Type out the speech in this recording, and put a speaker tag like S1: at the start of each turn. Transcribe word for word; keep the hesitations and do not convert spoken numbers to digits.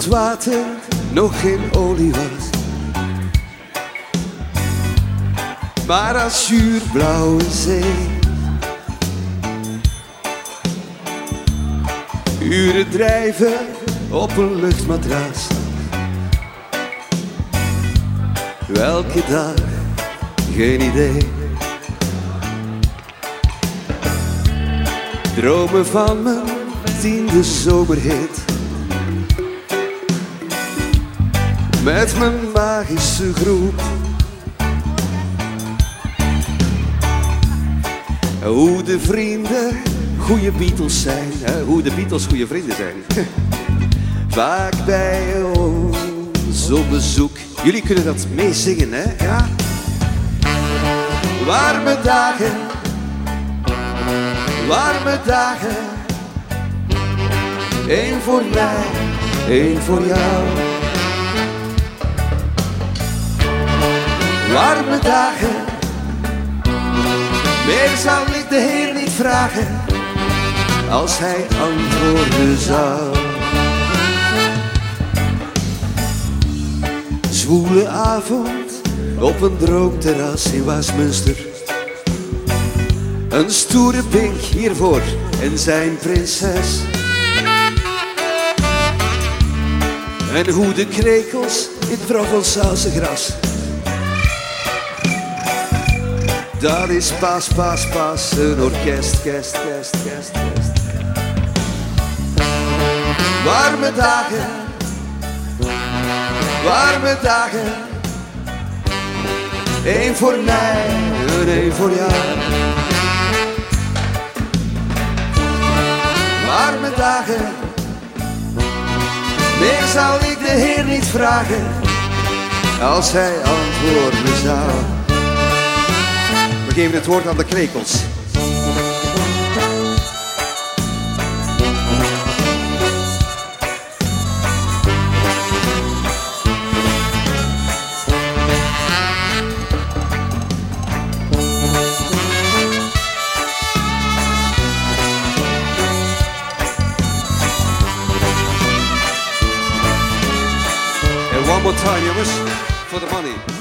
S1: het water nog geen olie was, maar azuurblauwe zee. Uren drijven op een luchtmatras. Welke dag, geen idee. Dromen van mijn tiende zomerhit, met mijn magische groep. Hoe de vrienden goede Beatles zijn, hè? Hoe de Beatles goede vrienden zijn. Vaak bij ons op bezoek. Jullie kunnen dat meezingen, hè? Ja? Warme dagen, warme dagen. Eén voor mij, één voor jou. Warme dagen, meer zal ik de Heer niet vragen, als hij antwoorden zou. Zwoele avond op een droomterras in Westminster. Een stoere pink hiervoor en zijn prinses. En hoe de krekels in het Provençaalse gras. Dat is pas, pas, pas een orkest, kest, kest, kest, kest. Warme dagen, warme dagen. Eén voor mij en één voor jou. Warme dagen, meer zal ik de Heer niet vragen, als hij antwoorden zou. We geven het woord aan de krekels. And one more time, jongens, for the money.